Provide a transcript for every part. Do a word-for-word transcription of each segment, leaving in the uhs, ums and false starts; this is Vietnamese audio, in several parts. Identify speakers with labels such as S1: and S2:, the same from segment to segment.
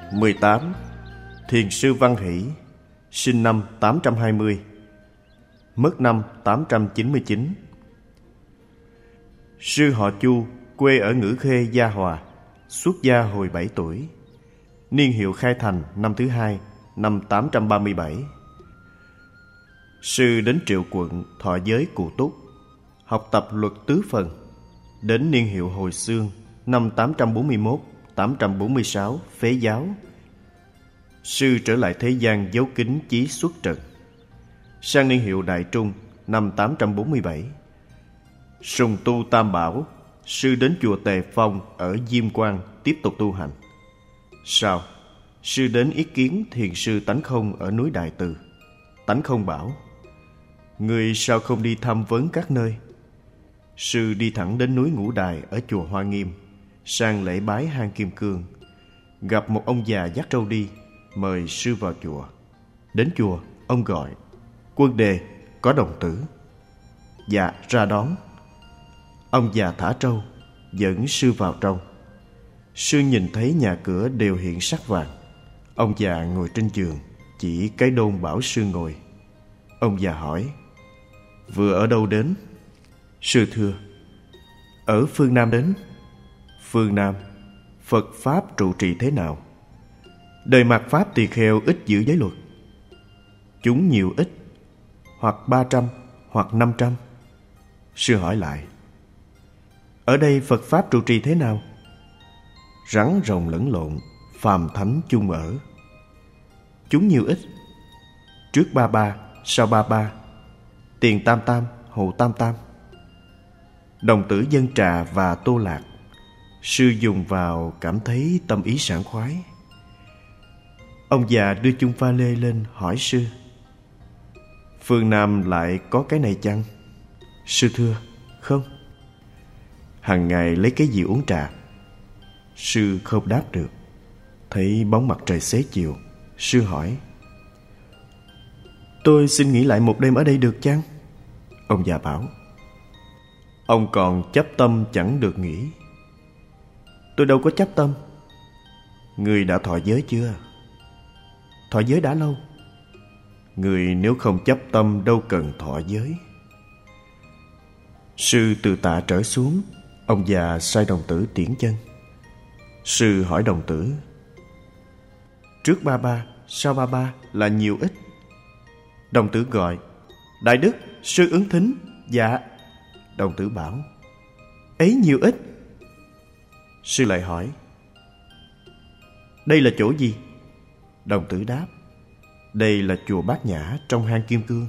S1: mười tám. Thiền sư Văn Hỷ, sinh năm tám trăm hai mươi, mất năm tám trăm chín mươi chín. Sư họ Chu, quê ở Ngữ Khê, Gia Hòa, xuất gia hồi bảy tuổi. Niên hiệu khai thành năm thứ hai, năm tám trăm ba mươi bảy. Sư đến Triệu Quận thọ giới Cụ Túc, học tập luật tứ phần. Đến niên hiệu hồi xương năm tám trăm bốn mươi mốt, tám trăm bốn mươi sáu phế giáo. Sư trở lại thế gian giấu kính chí xuất trần. Sang niên hiệu Đại Trung năm tám trăm bốn mươi bảy, sùng tu Tam Bảo, sư đến chùa Tề Phong ở Diêm Quan tiếp tục tu hành. Sau, sư đến ý kiến thiền sư Tánh Không ở núi Đại Từ. Tánh Không bảo: người sao không đi thăm vấn các nơi? Sư đi thẳng đến núi Ngũ Đài ở chùa Hoa Nghiêm, sang lễ bái hang Kim Cương. Gặp một ông già dắt trâu đi, mời sư vào chùa. Đến chùa, ông gọi: Quân Đề, có đồng tử. Dạ, ra đón. Ông già thả trâu, dẫn sư vào trong. Sư nhìn thấy nhà cửa đều hiện sắc vàng. Ông già ngồi trên giường, chỉ cái đôn bảo sư ngồi. Ông già hỏi: vừa ở đâu đến? Sư thưa: ở phương Nam đến. Phương Nam, Phật Pháp trụ trì thế nào? Đời mạt Pháp tỳ kheo ít giữ giới luật. Chúng nhiều ít, hoặc ba trăm, hoặc năm trăm. Sư hỏi lại: ở đây Phật Pháp trụ trì thế nào? Rắn rồng lẫn lộn, phàm thánh chung ở. Chúng nhiều ít, trước ba ba, sau ba ba, tiền tam tam, hậu tam tam. Đồng tử dân trà và tô lạc, sư dùng vào cảm thấy tâm ý sảng khoái. Ông già đưa chung pha lê lên hỏi sư: phương Nam lại có cái này chăng? Sư thưa: không. Hằng ngày lấy cái gì uống trà? Sư không đáp được. Thấy bóng mặt trời xế chiều, sư hỏi: tôi xin nghỉ lại một đêm ở đây được chăng? Ông già bảo: ông còn chấp tâm chẳng được nghỉ. Tôi đâu có chấp tâm. Người đã thọ giới chưa? Thọ giới đã lâu. Người nếu không chấp tâm đâu cần thọ giới. Sư từ tạ trở xuống. Ông già sai đồng tử tiễn chân. Sư hỏi đồng tử: trước ba ba, sau ba ba là nhiều ít? Đồng tử gọi: đại đức, sư ứng thính. Dạ. Đồng tử bảo: ấy nhiều ít? Sư lại hỏi: đây là chỗ gì? Đồng tử đáp: đây là chùa Bát Nhã trong hang Kim Cương.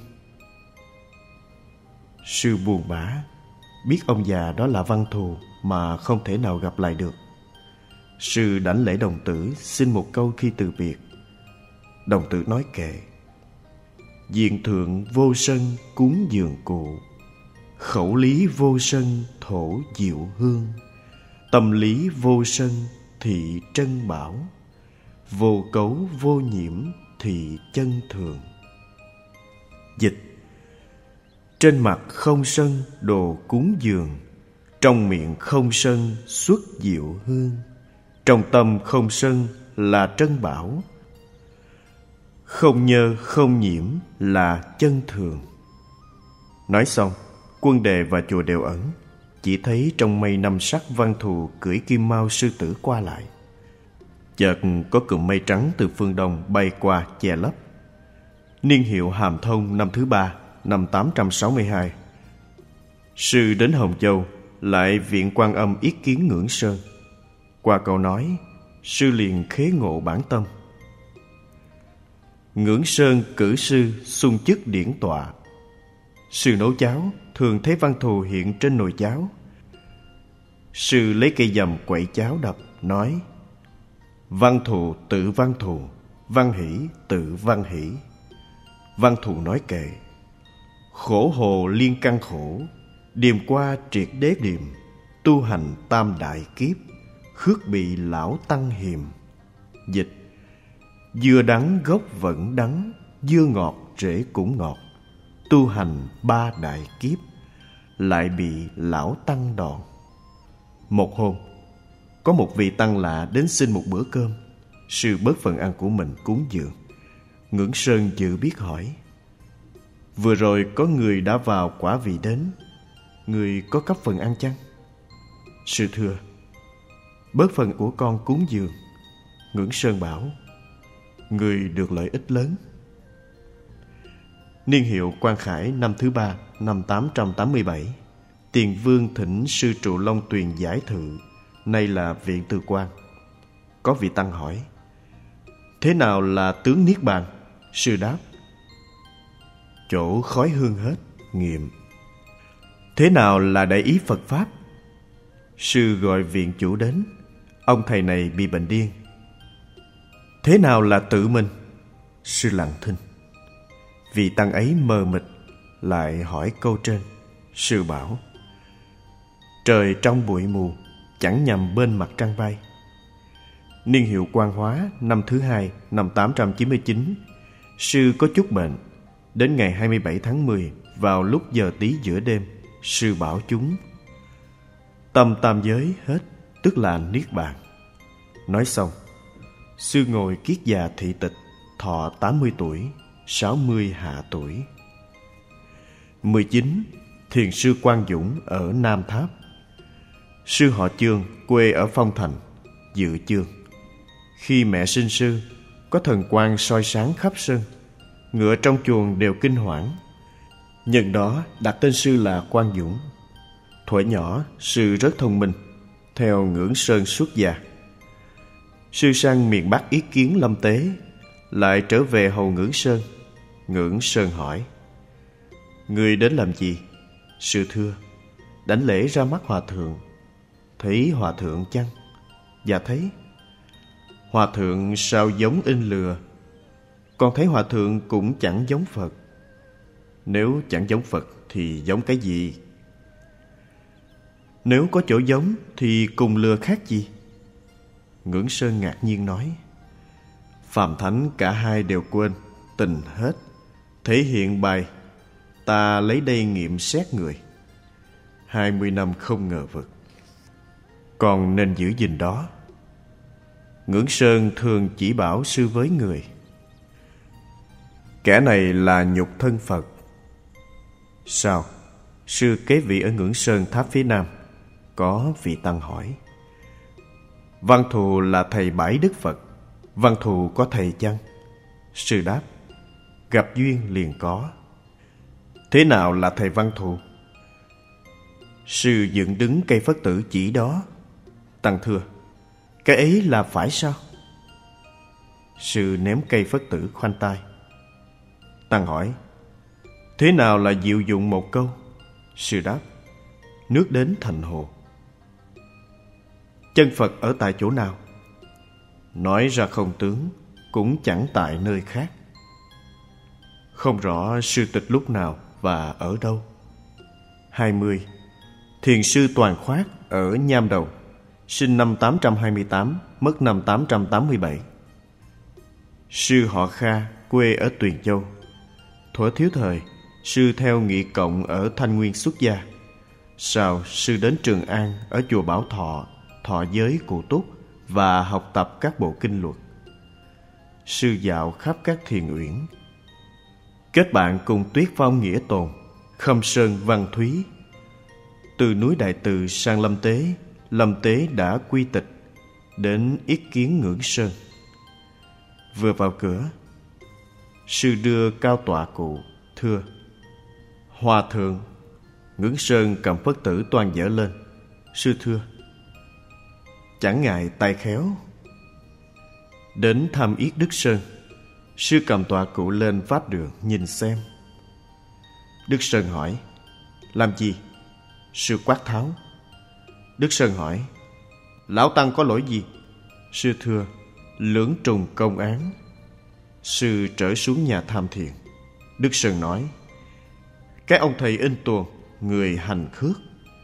S1: Sư buồn bã, biết ông già đó là văn thù mà không thể nào gặp lại được. Sư đảnh lễ đồng tử, xin một câu khi từ biệt. Đồng tử nói kệ: diện thượng vô sân cúng dường cụ, khẩu lý vô sân thổ diệu hương, tâm lý vô sân thị trân bảo, vô cấu vô nhiễm thị chân thường. Dịch: trên mặt không sân đồ cúng dường, trong miệng không sân xuất diệu hương, trong tâm không sân là trân bảo, không nhơ không nhiễm là chân thường. Nói xong, Quân Đề và chùa đều ẩn. Chỉ thấy trong mây năm sắc văn thù cưỡi kim mao sư tử qua lại. Chợt có cụm mây trắng từ phương đông bay qua che lấp. Niên hiệu Hàm Thông năm thứ ba, năm tám trăm sáu mươi hai. Sư đến Hồng Châu, lại viện Quan Âm yết kiến Ngưỡng Sơn. Qua câu nói, sư liền khế ngộ bản tâm. Ngưỡng Sơn cử sư xung chức điển tọa. Sư nấu cháo, thường thấy văn thù hiện trên nồi cháo. Sư lấy cây dầm quậy cháo đập, nói: văn thù tự văn thù, văn hỷ tự văn hỷ. Văn thù nói kệ: khổ hồ liên căn khổ, điềm qua triệt đế điềm, tu hành tam đại kiếp, khước bị lão tăng hiềm. Dịch: dưa đắng gốc vẫn đắng, dưa ngọt rễ cũng ngọt, tu hành ba đại kiếp, lại bị lão tăng đòn. Một hôm, có một vị tăng lạ đến xin một bữa cơm. sư bớt phần ăn của mình cúng dường. Ngưỡng Sơn dự biết hỏi: vừa rồi có người đã vào quả vị đến, người có cấp phần ăn chăng? Sư thưa: bớt phần của con cúng dường. Ngưỡng Sơn bảo: người được lợi ích lớn. Niên hiệu Quang Khải năm thứ ba, năm tám trăm tám mươi bảy, Tiền Vương thỉnh sư trụ Long Tuyền giải thự, nay là Viện Từ Quan. Có vị tăng hỏi: thế nào là tướng Niết Bàn? Sư đáp: chỗ khói hương hết, nghiệm. Thế nào là đại ý Phật Pháp? Sư gọi viện chủ đến. Ông thầy này bị bệnh điên. Thế nào là tự mình? Sư lặng thinh. Vị tăng ấy mờ mịt, lại hỏi câu trên. Sư bảo: trời trong bụi mù, chẳng nhằm bên mặt trăng bay. Niên hiệu Quang Hóa năm thứ hai, năm tám trăm chín mươi chín, sư có chút bệnh. Đến ngày hai mươi bảy tháng mười, vào lúc giờ tí giữa đêm, sư bảo chúng: tâm tam giới hết, tức là Niết Bàn. Nói xong, sư ngồi kiết già thị tịch, thọ tám mươi tuổi, sáu mươi hạ tuổi. mười chín. Thiền sư Quang Dũng ở Nam Tháp. Sư họ Chương, quê ở Phong Thành, Dự Chương. Khi mẹ sinh sư, có thần quang soi sáng khắp sân, ngựa trong chuồng đều kinh hoảng. Nhân đó đặt tên sư là Quang Dũng. Thuở nhỏ, sư rất thông minh, theo Ngưỡng Sơn xuất gia. Sư sang miền Bắc ý kiến lâm tế, lại trở về hầu Ngưỡng Sơn. Ngưỡng Sơn hỏi: người đến làm gì? Sư thưa: đảnh lễ ra mắt hòa thượng. Thấy hòa thượng chăng? Dạ thấy. Hòa thượng sao giống in lừa? Con thấy hòa thượng cũng chẳng giống Phật. Nếu chẳng giống Phật thì giống cái gì? Nếu có chỗ giống thì cùng lừa khác gì? Ngưỡng Sơn ngạc nhiên nói: phàm thánh cả hai đều quên, tình hết. Thể hiện bài, ta lấy đây nghiệm xét người. Hai mươi năm không ngờ vực, còn nên giữ gìn đó. Ngưỡng Sơn thường chỉ bảo sư với người: kẻ này là nhục thân Phật. Sao? Sư kế vị ở Ngưỡng Sơn tháp phía nam. Có vị tăng hỏi: Văn Thù là thầy bãi đức Phật, Văn Thù có thầy chăng? Sư đáp: gặp duyên liền có. Thế nào là thầy Văn Thù? Sư dựng đứng cây Phất tử chỉ đó. Tăng thưa: cái ấy là phải sao? Sư ném cây Phất tử khoanh tay. Tăng hỏi: thế nào là diệu dụng một câu? Sư đáp: nước đến thành hồ. Chân Phật ở tại chỗ nào? Nói ra không tướng, cũng chẳng tại nơi khác. Không rõ sư tịch lúc nào và ở đâu. Hai mươi. Thiền sư Toàn Khoát ở Nham Đầu, sinh năm tám trăm hai mươi tám, mất năm tám trăm tám mươi bảy. Sư họ Kha, quê ở Tuyền Châu. Thuở thiếu thời, sư theo Nghị Cộng ở Thanh Nguyên xuất gia. Sau sư đến Trường An ở chùa Bảo Thọ, thọ giới Cụ Túc và học tập các bộ kinh luật. Sư dạo khắp các thiền uyển, kết bạn cùng Tuyết Phong Nghĩa Tồn, Khâm Sơn Văn Thúy. Từ núi Đại Từ sang Lâm Tế, Lâm Tế đã quy tịch, đến yết kiến Ngưỡng Sơn. Vừa vào cửa, sư đưa cao tọa cụ, thưa: Hòa thượng. Ngưỡng Sơn cầm phất tử toan dở lên. Sư thưa: chẳng ngại tay khéo. Đến thăm yết Đức Sơn, sư cầm tọa cụ lên pháp đường nhìn xem. Đức Sơn hỏi: làm gì? Sư quát tháo. Đức Sơn hỏi: lão tăng có lỗi gì? Sư thưa: lưỡng trùng công án. Sư trở xuống nhà tham thiền. Đức Sơn nói: cái ông thầy in tuồng, người hành khước.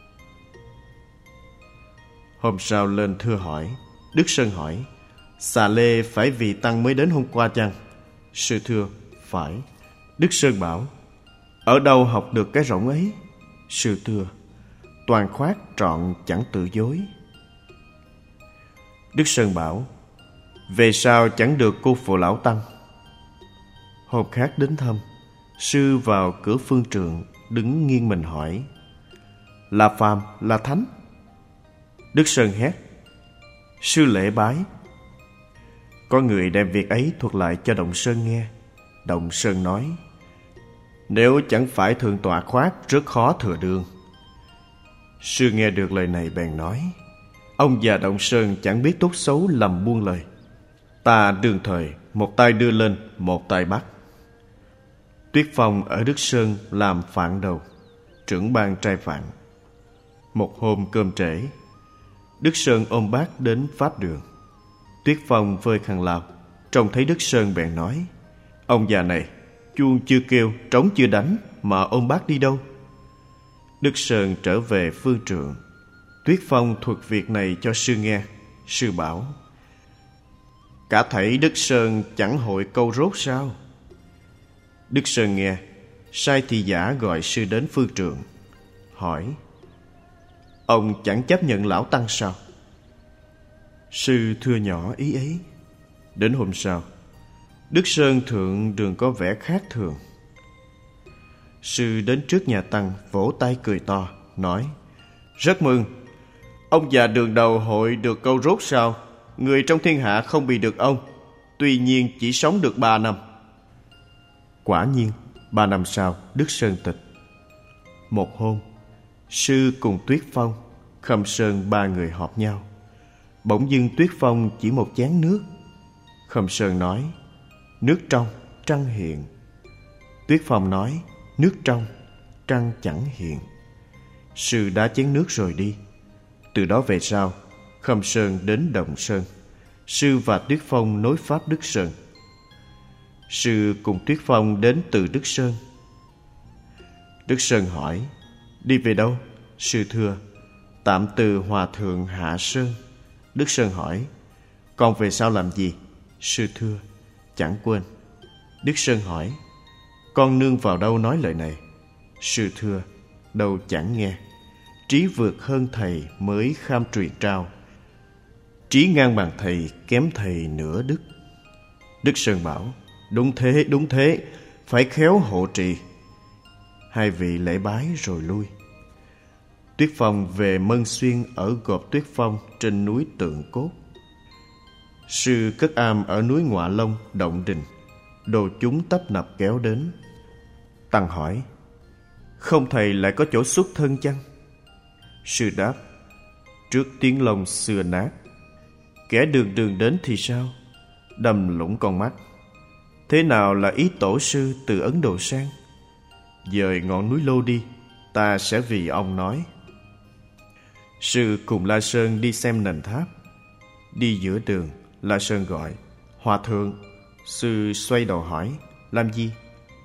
S1: Hôm sau lên thưa hỏi. Đức Sơn hỏi: xà lê phải vì tăng mới đến hôm qua chăng? Sư thưa: phải. Đức Sơn bảo: ở đâu học được cái rỗng ấy? Sư thưa: Toàn Khoát trọn chẳng tự dối. Đức Sơn bảo: Về sau chẳng được cô phụ lão tăng. Hôm khác đến thăm, sư vào cửa phương trượng, đứng nghiêng mình hỏi: là phàm, là thánh? Đức Sơn hét: sư lễ bái. Có người đem việc ấy thuật lại cho Động Sơn nghe. Động Sơn nói: nếu chẳng phải thượng tọa khoát, rất khó thừa đương. Sư nghe được lời này bèn nói: ông già Động Sơn chẳng biết tốt xấu, lầm buông lời. Ta đương thời, một tay đưa lên, một tay bắt. Tuyết Phong ở Đức Sơn làm phạn đầu, trưởng ban trai phạn. Một hôm cơm trễ, Đức Sơn ôm bát đến pháp đường. Tuyết Phong vơi khăn lau, trông thấy Đức Sơn bèn nói: ông già này, chuông chưa kêu, trống chưa đánh mà ôm bát đi đâu? Đức Sơn trở về phương trượng. Tuyết Phong thuật việc này cho sư nghe. Sư bảo: cả thảy Đức Sơn chẳng hội câu rốt sao? Đức Sơn nghe, sai thị giả gọi sư đến phương trượng, hỏi: ông chẳng chấp nhận lão tăng sao? Sư thưa nhỏ ý ấy. Đến hôm sau, Đức Sơn thượng đường có vẻ khác thường. Sư đến trước nhà tăng, vỗ tay cười to, nói: rất mừng, ông già đường đầu hội được câu rốt sao? Người trong thiên hạ không bị được ông, tuy nhiên chỉ sống được ba năm. Quả nhiên, ba năm sau, Đức Sơn tịch. Một hôm, sư cùng Tuyết Phong, Khâm Sơn ba người họp nhau. Bỗng dưng Tuyết Phong chỉ một chén nước. Khâm Sơn nói: nước trong, trăng hiện. Tuyết Phong nói: nước trong, trăng chẳng hiện. Sư đã chén nước rồi đi. Từ đó về sau, Khâm Sơn đến Động Sơn. Sư và Tuyết Phong nối pháp Đức Sơn. Sư cùng Tuyết Phong đến từ Đức Sơn. Đức Sơn hỏi: đi về đâu? Sư thưa: tạm từ Hòa Thượng Hạ Sơn. Đức Sơn hỏi: còn về sau làm gì? Sư thưa: chẳng quên. Đức Sơn hỏi: con nương vào đâu nói lời này? Sư thưa: đâu chẳng nghe. Trí vượt hơn thầy mới kham truyền trao, trí ngang bằng thầy kém thầy nửa đức. Đức Sơn bảo: đúng thế, đúng thế, phải khéo hộ trì. Hai vị lễ bái rồi lui. Tuyết Phong về Mân Xuyên ở gộp Tuyết Phong trên núi Tượng Cốt. Sư cất am ở núi Ngọa Long, Động Đình. Đồ chúng tấp nập kéo đến. Tăng hỏi: không thầy lại có chỗ xuất thân chăng? Sư đáp: trước tiếng lông xưa nát, kẻ đường đường đến thì sao? Đâm lũng con mắt. Thế nào là ý tổ sư từ Ấn Độ sang? Dời ngọn núi Lô đi, ta sẽ vì ông nói. Sư cùng La Sơn đi xem nền tháp. Đi giữa đường, La Sơn gọi: hòa thượng. Sư xoay đầu hỏi: làm gì?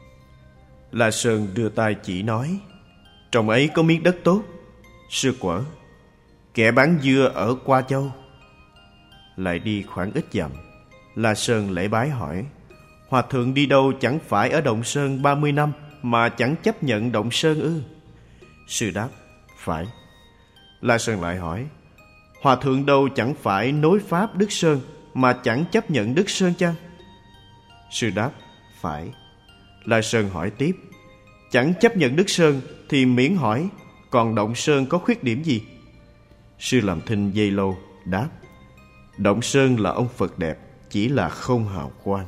S1: La Sơn đưa tay chỉ nói: trong ấy có miếng đất tốt. Sư quở: kẻ bán dưa ở Qua Châu. Lại đi khoảng ít dặm, La Sơn lễ bái hỏi: hòa thượng đi đâu chẳng phải ở Động Sơn ba mươi năm mà chẳng chấp nhận Động Sơn ư? Sư đáp: phải. La Sơn lại hỏi: hòa thượng đâu chẳng phải nối pháp Đức Sơn mà chẳng chấp nhận Đức Sơn chăng? Sư đáp: phải. La Sơn hỏi tiếp: chẳng chấp nhận Đức Sơn thì miễn hỏi, còn Động Sơn có khuyết điểm gì? Sư làm thinh giây lâu, đáp: Động Sơn là ông Phật đẹp, chỉ là không hào quang.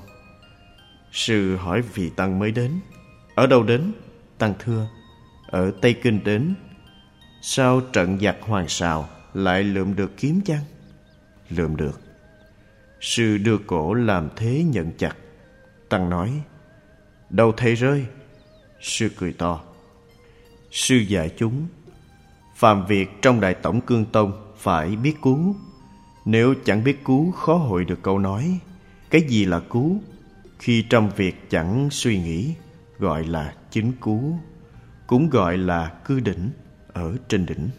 S1: Sư hỏi vị tăng mới đến: ở đâu đến? Tăng thưa: ở Tây Kinh đến. Sao trận giặc Hoàng Sào lại lượm được kiếm chăng? Lượm được. Sư đưa cổ làm thế nhận chặt. Tăng nói: đâu thầy rơi? Sư cười to. Sư dạy chúng: phàm việc trong Đại Tổng Cương Tông phải biết cú. Nếu chẳng biết cú, khó hội được câu nói. Cái gì là cú? Khi trong việc chẳng suy nghĩ, gọi là chính cú. Cũng gọi là cư đỉnh, ở trên đỉnh.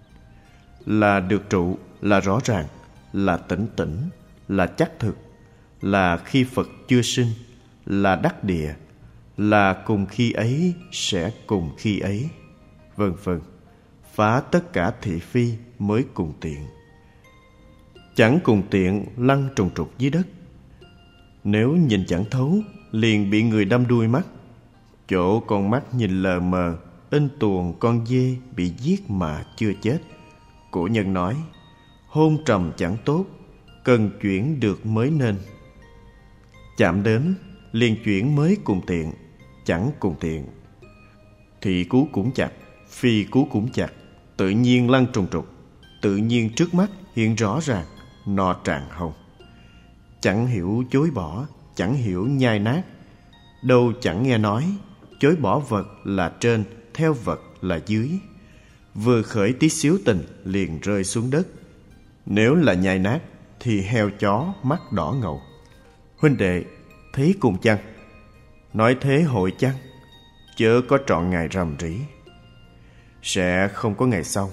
S1: Là được trụ, là rõ ràng, là tỉnh tỉnh, là chắc thực, là khi Phật chưa sinh, là đắc địa, là cùng khi ấy sẽ cùng khi ấy, vân vân. Phá tất cả thị phi mới cùng tiện. chẳng cùng tiện lăn trùng trục dưới đất. Nếu nhìn chẳng thấu, liền bị người đâm đuôi mắt. Chỗ con mắt nhìn lờ mờ, in tuồng con dê bị giết mà chưa chết. Cổ nhân nói, hôn trầm chẳng tốt, cần chuyển được mới nên. Chạm đến, liền chuyển mới cùng tiện, chẳng cùng tiện. Thị cú cũng chặt, phi cú cũng chặt, tự nhiên lăn trùng trục, tự nhiên trước mắt hiện rõ ràng, no tràn hồng. Chẳng hiểu chối bỏ, chẳng hiểu nhai nát, đâu chẳng nghe nói, chối bỏ vật là trên, theo vật là dưới. Vừa khởi tí xíu tình liền rơi xuống đất. Nếu là nhai nát thì heo chó mắt đỏ ngầu. Huynh đệ, thấy cùng chăng? Nói thế hội chăng? Chớ có trọn ngày rằm rĩ, sẽ không có ngày sau.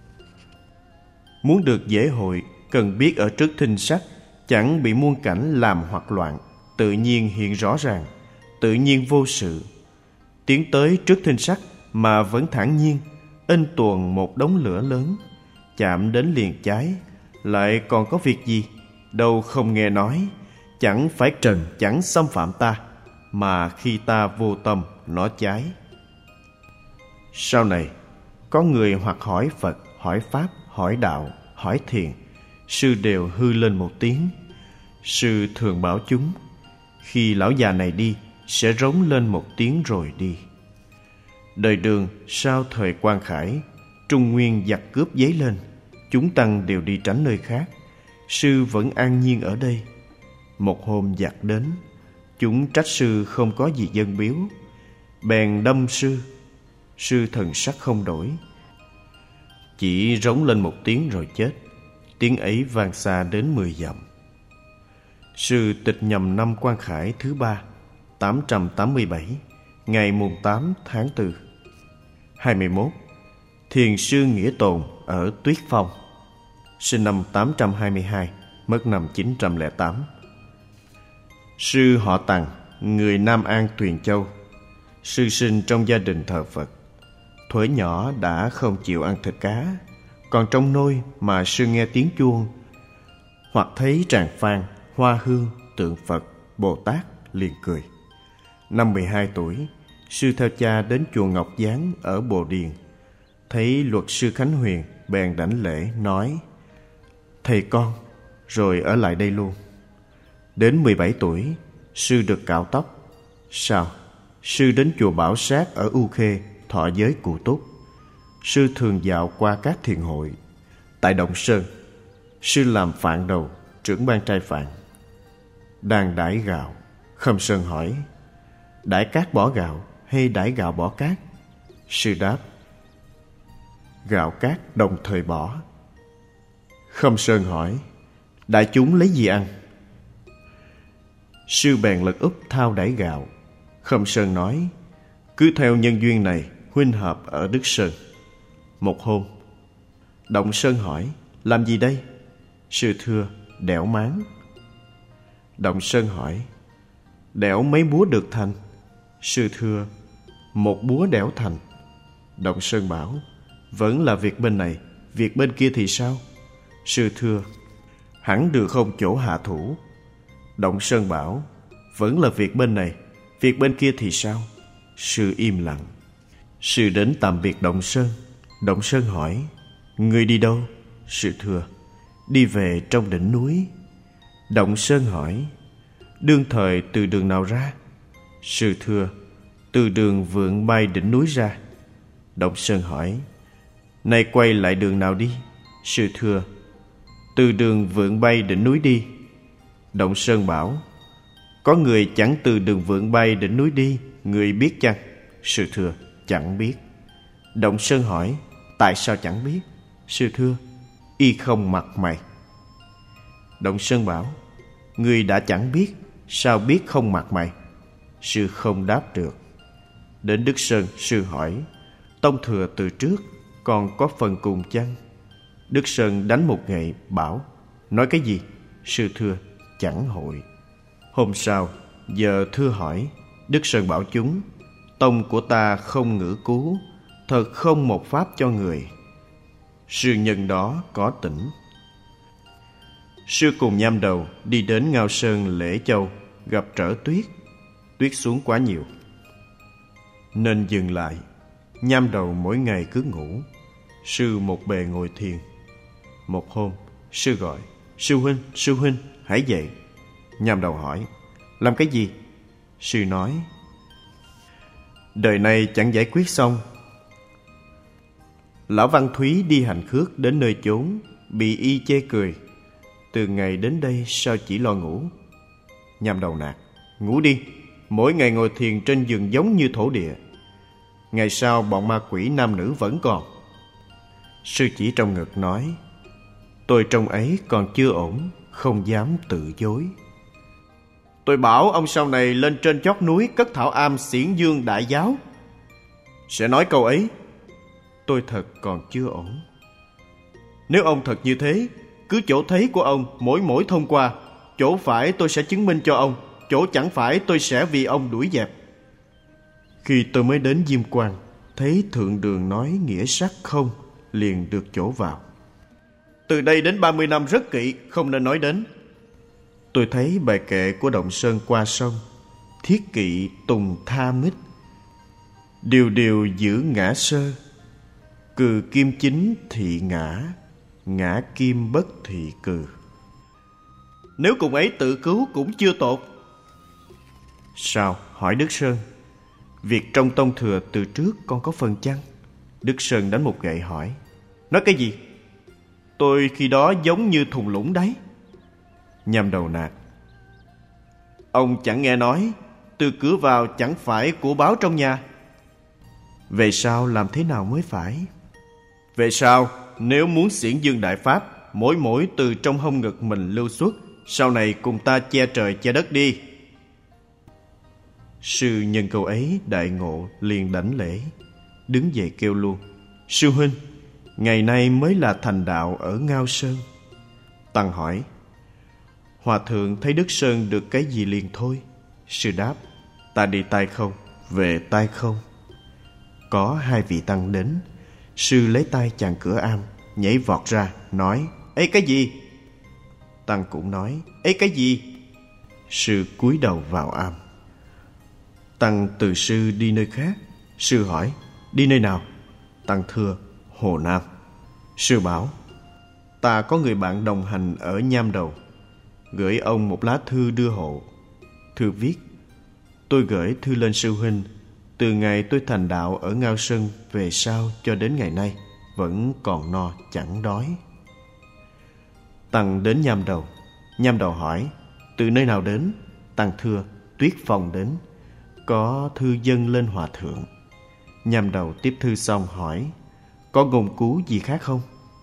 S1: Muốn được dễ hội, cần biết ở trước thinh sắc, chẳng bị muôn cảnh làm hoặc loạn, tự nhiên hiện rõ ràng, tự nhiên vô sự. Tiến tới trước thinh sắc mà vẫn thản nhiên, in tuồng một đống lửa lớn, chạm đến liền cháy, lại còn có việc gì? Đâu không nghe nói, chẳng phải trần chẳng xâm phạm ta, mà khi ta vô tâm nó cháy. Sau này, có người hoặc hỏi Phật, hỏi Pháp, hỏi Đạo, hỏi Thiền, sư đều hư lên một tiếng. Sư thường bảo chúng, khi lão già này đi, sẽ rống lên một tiếng rồi đi. Đời Đường sau thời Quan Khải, Trung Nguyên giặc cướp dấy lên, chúng tăng đều đi tránh nơi khác, sư vẫn an nhiên ở đây. Một hôm giặc đến, chúng trách sư không có gì dâng biếu, bèn đâm sư. Sư thần sắc không đổi, chỉ rống lên một tiếng rồi chết. Tiếng ấy vang xa đến mười dặm. Sư tịch nhằm năm Quan Khải thứ ba, tám trăm tám mươi bảy, ngày mùng tám tháng tư. Hai mươi mốt, Thiền sư Nghĩa Tồn ở Tuyết Phong, sinh năm tám trăm hai mươi hai, mất năm chín trăm lẻ tám. Sư họ Tằng, người Nam An Tuyền Châu. Sư sinh trong gia đình thờ Phật. Thuở nhỏ đã không chịu ăn thịt cá, còn trong nôi mà sư nghe tiếng chuông, hoặc thấy tràng phan, hoa hương, tượng Phật, Bồ Tát liền cười. Năm mười hai tuổi, sư theo cha đến chùa Ngọc Giáng ở Bồ Điền. Thấy luật sư Khánh Huyền, bèn đảnh lễ nói, thầy con, rồi ở lại đây luôn. Đến mười bảy tuổi, sư được cạo tóc. Sau, sư đến chùa Bảo Sát ở U Khê, thọ giới Cụ Túc. Sư thường dạo qua các thiền hội. Tại Động Sơn, sư làm phạn đầu, trưởng ban trai phạn. Đang đãi gạo, Khâm Sơn hỏi, đãi cát bỏ gạo hay đãi gạo bỏ cát? Sư đáp, gạo cát đồng thời bỏ. Khâm Sơn hỏi, đại chúng lấy gì ăn? Sư bèn lật úp thao đãi gạo. Khâm Sơn nói, cứ theo nhân duyên này, huynh hợp ở Đức Sơn. Một hôm, Động Sơn hỏi, làm gì đây? Sư thưa, đẽo máng. Động Sơn hỏi, đẽo mấy búa được thành? Sư thưa, một búa đẽo thành. Động Sơn bảo, vẫn là việc bên này, việc bên kia thì sao? Sư thưa, hẳn được không chỗ hạ thủ. Động Sơn bảo, vẫn là việc bên này, việc bên kia thì sao? Sư im lặng. Sư đến tạm biệt Động Sơn. Động Sơn hỏi, người đi đâu? Sư thưa, đi về trong đỉnh núi. Động Sơn hỏi, đương thời từ đường nào ra? Sư thưa, từ đường vượn bay đỉnh núi ra. Động Sơn hỏi, nay quay lại đường nào đi? Sư thưa, từ đường vượn bay đỉnh núi đi. Động Sơn bảo, có người chẳng từ đường vượn bay đỉnh núi đi, người biết chăng? Sư thưa, chẳng biết. Động Sơn hỏi, tại sao chẳng biết? Sư thưa, y không mặt mày. Động Sơn bảo, người đã chẳng biết, sao biết không mặt mày? Sư không đáp được. Đến Đức Sơn, sư hỏi, tông thừa từ trước, còn có phần cùng chăng? Đức Sơn đánh một gậy, bảo, nói cái gì? Sư thưa, chẳng hội. Hôm sau, giờ thưa hỏi, Đức Sơn bảo chúng, tông của ta không ngữ cứu, thật không một pháp cho người. Sư nhân đó có tỉnh. Sư cùng Nham Đầu đi đến Ngao Sơn Lễ Châu, gặp trở tuyết. Tuyết xuống quá nhiều nên dừng lại. Nham Đầu mỗi ngày cứ ngủ. Sư một bề ngồi thiền. Một hôm, sư gọi: Sư huynh, sư huynh, hãy dậy. Nham Đầu hỏi: Làm cái gì? Sư nói: Đời này chẳng giải quyết xong. Lão Văn Thúy đi hành khước đến nơi chốn, bị y chê cười. Từ ngày đến đây sao chỉ lo ngủ? Nham Đầu nạt: Ngủ đi, mỗi ngày ngồi thiền trên giường giống như thổ địa. Ngày sau bọn ma quỷ nam nữ vẫn còn. Sư chỉ trong ngực nói: Tôi trong ấy còn chưa ổn, không dám tự dối. Tôi bảo ông sau này lên trên chót núi cất thảo am xiển dương đại giáo, sẽ nói câu ấy. Tôi thật còn chưa ổn. Nếu ông thật như thế, cứ chỗ thấy của ông mỗi mỗi thông qua, chỗ phải tôi sẽ chứng minh cho ông, chỗ chẳng phải tôi sẽ vì ông đuổi dẹp. Khi tôi mới đến Diêm Quan, thấy thượng đường nói nghĩa sắc không, liền được chỗ vào. Từ đây đến ba mươi năm rất kỵ, không nên nói đến. Tôi thấy bài kệ của Động Sơn qua sông: Thiết kỵ tùng tha mít, điều điều giữ ngã sơ. Cừ kim chính thị ngã, ngã kim bất thị cừ. Nếu cùng ấy tự cứu cũng chưa tột. Sao? Hỏi Đức Sơn: Việc trong tông thừa từ trước con có phần chăng? Đức Sơn đánh một gậy hỏi: Nói cái gì? Tôi khi đó giống như thùng lũng đấy. Nham Đầu nạt: Ông chẳng nghe nói từ cửa vào chẳng phải của báo trong nhà. Về sau làm thế nào mới phải? Về sau, nếu muốn xiển dương đại pháp, mỗi mỗi từ trong hông ngực mình lưu xuất, sau này cùng ta che trời che đất đi. Sư nhân câu ấy đại ngộ, liền đảnh lễ, đứng dậy kêu luôn: Sư huynh, ngày nay mới là thành đạo ở Ngao Sơn. Tăng hỏi: Hòa thượng thấy Đức Sơn được cái gì liền thôi? Sư đáp: Ta đi tay không, về tay không. Có hai vị tăng đến. Sư lấy tay chặn cửa am, nhảy vọt ra, nói: Ê cái gì? Tăng cũng nói: Ê cái gì? Sư cúi đầu vào am. Tăng từ sư đi nơi khác. Sư hỏi: Đi nơi nào? Tăng thưa: Hồ Nam. Sư bảo: Ta có người bạn đồng hành ở Nham Đầu, gửi ông một lá thư đưa hộ. Thư viết: Tôi gửi thư lên sư huynh. Từ ngày tôi thành đạo ở Ngao Sơn về sau cho đến ngày nay, vẫn còn no chẳng đói. Tăng đến Nham Đầu. Nham Đầu hỏi: Từ nơi nào đến? Tăng thưa: Tuyết Phong đến, có thư dâng lên hòa thượng. Nham Đầu tiếp thư xong hỏi: Có ngôn cú gì khác không?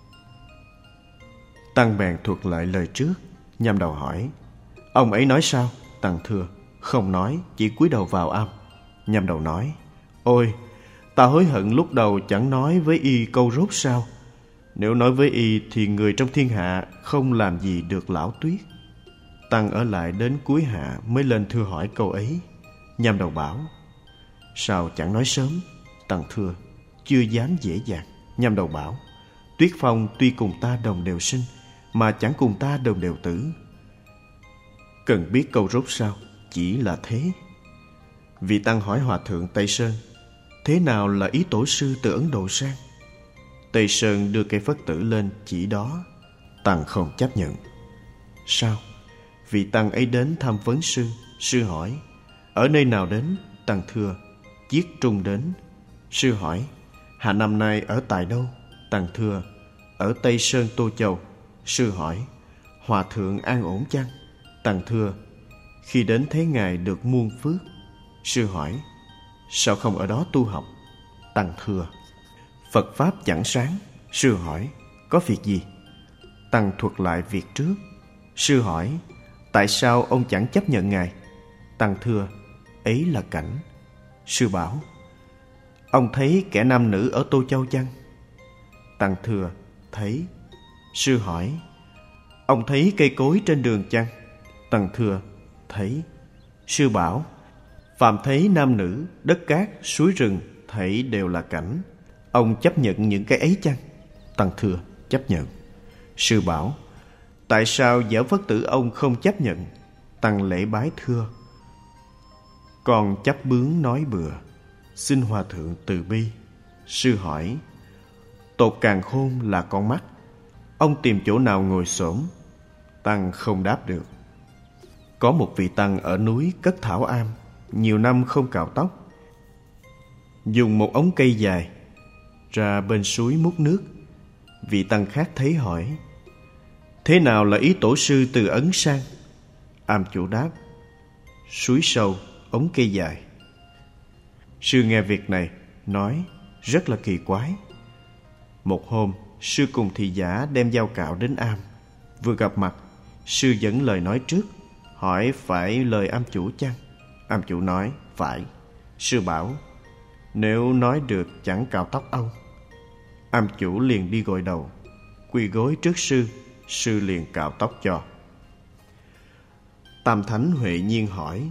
S1: Tăng bèn thuật lại lời trước. Nham Đầu hỏi: Ông ấy nói sao? Tăng thưa: Không nói, chỉ cúi đầu vào am. Nham Đầu nói: Ôi, ta hối hận lúc đầu chẳng nói với y câu rốt sao. Nếu nói với y thì người trong thiên hạ không làm gì được lão Tuyết. Tăng ở lại đến cuối hạ mới lên thưa hỏi câu ấy. Nham Đầu bảo: Sao chẳng nói sớm? Tăng thưa: Chưa dám dễ dàng. Nham Đầu bảo: Tuyết Phong tuy cùng ta đồng đều sinh, mà chẳng cùng ta đồng đều tử. Cần biết câu rốt sao? Chỉ là thế. Vị Tăng hỏi Hòa thượng Tây Sơn: Thế nào là ý tổ sư từ Ấn Độ sang? Tây Sơn đưa cây phất tử lên chỉ đó. Tăng không chấp nhận. Sao? Vị Tăng ấy đến thăm vấn sư. Sư hỏi: Ở nơi nào đến? Tăng thưa: Chiết Trung đến. Sư hỏi: Hạ năm nay ở tại đâu? Tăng thưa: Ở Tây Sơn Tô Châu. Sư hỏi: Hòa thượng an ổn chăng? Tăng thưa: Khi đến thấy ngài được muôn phước. Sư hỏi: Sao không ở đó tu học? Tăng thưa: Phật Pháp chẳng sáng. Sư hỏi: Có việc gì? Tăng thuật lại việc trước. Sư hỏi: Tại sao ông chẳng chấp nhận ngài? Tăng thưa: Ấy là cảnh. Sư bảo: Ông thấy kẻ nam nữ ở Tô Châu chăng? Tăng thưa: Thấy. Sư hỏi: Ông thấy cây cối trên đường chăng? Tăng thưa: Thấy. Sư bảo: Phàm thấy nam nữ, đất cát, suối rừng, thảy đều là cảnh. Ông chấp nhận những cái ấy chăng? Tăng thưa: Chấp nhận. Sư bảo: Tại sao Giả Phất Tử ông không chấp nhận? Tăng lễ bái thưa: Con chấp bướng nói bừa, xin hòa thượng từ bi. Sư hỏi: Tột càn khôn là con mắt, ông tìm chỗ nào ngồi xổm? Tăng không đáp được. Có một vị tăng ở núi cất thảo am, nhiều năm không cạo tóc, dùng một ống cây dài ra bên suối múc nước. Vị tăng khác thấy hỏi: Thế nào là ý tổ sư từ Ấn sang? Am chủ đáp: Suối sâu, ống cây dài. Sư nghe việc này nói rất là kỳ quái. Một hôm, sư cùng thị giả đem dao cạo đến am. Vừa gặp mặt, sư dẫn lời nói trước, hỏi phải lời am chủ chăng? Am chủ nói phải. Sư bảo: Nếu nói được chẳng cạo tóc ông. Am chủ liền đi gội đầu, quỳ gối trước sư. Sư liền cạo tóc cho. Tam Thánh Huệ Nhiên hỏi: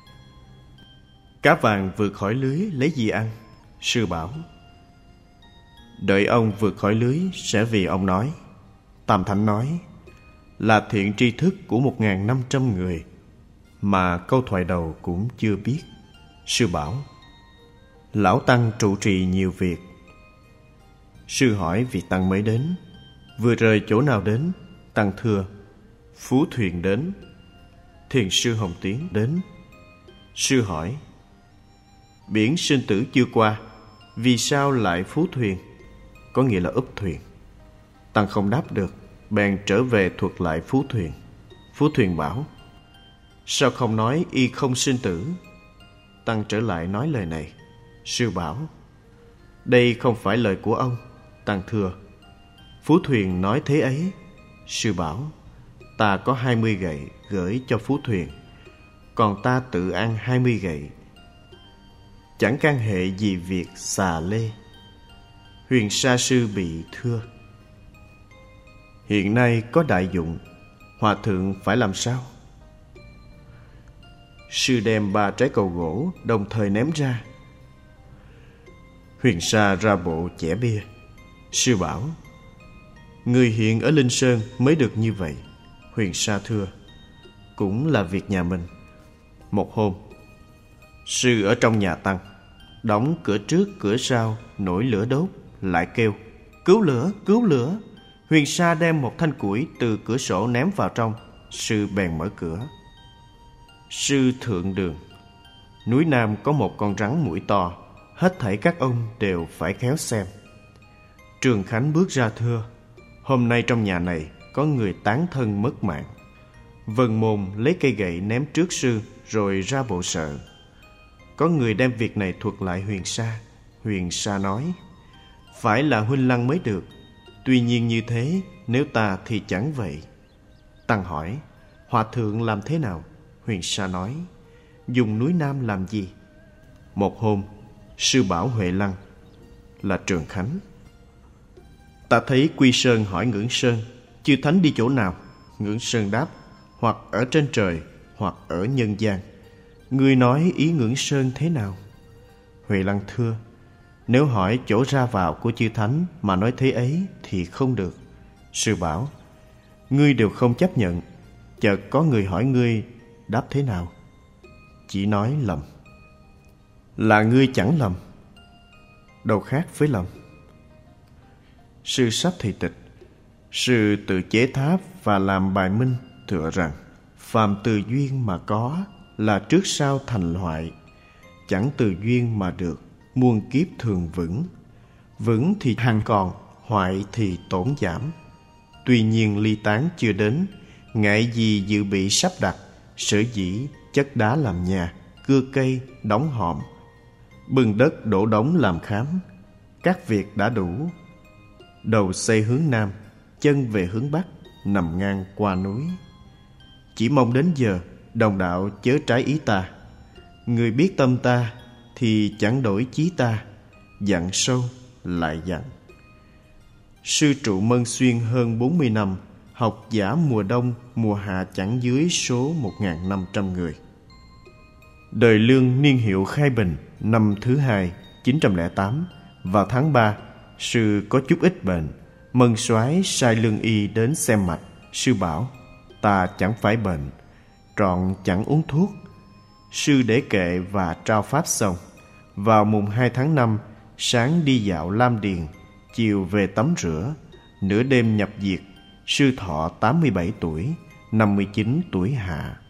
S1: Cá vàng vượt khỏi lưới lấy gì ăn? Sư bảo: Đợi ông vượt khỏi lưới sẽ vì ông nói. Tam Thánh nói: Là thiện tri thức của một ngàn năm trăm người mà câu thoại đầu cũng chưa biết. Sư bảo: Lão Tăng trụ trì nhiều việc. Sư hỏi vị Tăng mới đến: Vừa rời chỗ nào đến? Tăng thưa: Phú Thuyền đến. Thiền sư Hồng Tiến đến. Sư hỏi: Biển sinh tử chưa qua, vì sao lại Phú Thuyền? Có nghĩa là úp thuyền. Tăng không đáp được, bèn trở về thuật lại Phú Thuyền. Phú Thuyền bảo: Sao không nói y không sinh tử? Tăng trở lại nói lời này. Sư bảo: Đây không phải lời của ông. Tăng thưa: Phú Thuyền nói thế ấy. Sư bảo: Ta có hai mươi gậy gửi cho Phú Thuyền, còn ta tự ăn hai mươi gậy, chẳng can hệ gì việc xà lê. Huyền Sa Sư bị thưa: Hiện nay có đại dụng, hòa thượng phải làm sao? Sư đem ba trái cầu gỗ đồng thời ném ra. Huyền Sa ra bộ chẻ bia. Sư bảo: Người hiện ở Linh Sơn mới được như vậy. Huyền Sa thưa: Cũng là việc nhà mình. Một hôm, sư ở trong nhà Tăng, đóng cửa trước cửa sau, nổi lửa đốt, lại kêu: Cứu lửa, cứu lửa. Huyền Sa đem một thanh củi từ cửa sổ ném vào trong. Sư bèn mở cửa. Sư thượng đường. Núi Nam có một con rắn mũi to, hết thảy các ông đều phải khéo xem. Trường Khánh bước ra thưa: Hôm nay trong nhà này có người tán thân mất mạng. Vân Môn lấy cây gậy ném trước sư, rồi ra bộ sợ. Có người đem việc này thuật lại Huyền Sa. Huyền Sa nói: Phải là huynh lăng mới được. Tuy nhiên như thế, nếu ta thì chẳng vậy. Tăng hỏi: Hòa thượng làm thế nào? Huyền Sa nói: Dùng núi Nam làm gì? Một hôm, sư bảo Huệ Lăng là Trường Khánh: Ta thấy Quy Sơn hỏi Ngưỡng Sơn: Chư Thánh đi chỗ nào? Ngưỡng Sơn đáp: Hoặc ở trên trời, hoặc ở nhân gian. Ngươi nói ý Ngưỡng Sơn thế nào? Huệ Lăng thưa: Nếu hỏi chỗ ra vào của chư Thánh mà nói thế ấy thì không được. Sư bảo: Ngươi đều không chấp nhận, chợt có người hỏi ngươi đáp thế nào? Chỉ nói lầm. Là ngươi chẳng lầm, đâu khác với lầm. Sư sắp thị tịch. Sư tự chế tháp và làm bài minh tựa rằng: Phàm từ duyên mà có, là trước sau thành hoại. Chẳng từ duyên mà được, muôn kiếp thường vững. Vững thì hằng còn, hoại thì tổn giảm. Tuy nhiên ly tán chưa đến, ngại gì dự bị sắp đặt. Sở dĩ chất đá làm nhà, cưa cây, đóng hòm, bưng đất đổ đống làm khám. Các việc đã đủ. Đầu xây hướng Nam, chân về hướng Bắc, nằm ngang qua núi. Chỉ mong đến giờ, đồng đạo chớ trái ý ta. Người biết tâm ta thì chẳng đổi chí ta, dặn sâu lại dặn. Sư trụ Mân Xuyên hơn bốn mươi năm, học giả mùa đông, mùa hạ chẳng dưới số một nghìn năm trăm người. Đời Lương niên hiệu Khai Bình, năm thứ hai, chín trăm lẻ tám, vào tháng ba, sư có chút ít bệnh. Mân Soái sai lương y đến xem mạch. sư bảo: ta chẳng phải bệnh, trọn chẳng uống thuốc. Sư để kệ và trao pháp xong. Vào mùng hai tháng năm, sáng đi dạo Lam Điền, chiều về tắm rửa. Nửa đêm nhập diệt. Sư thọ tám mươi bảy tuổi, năm mươi chín tuổi hạ.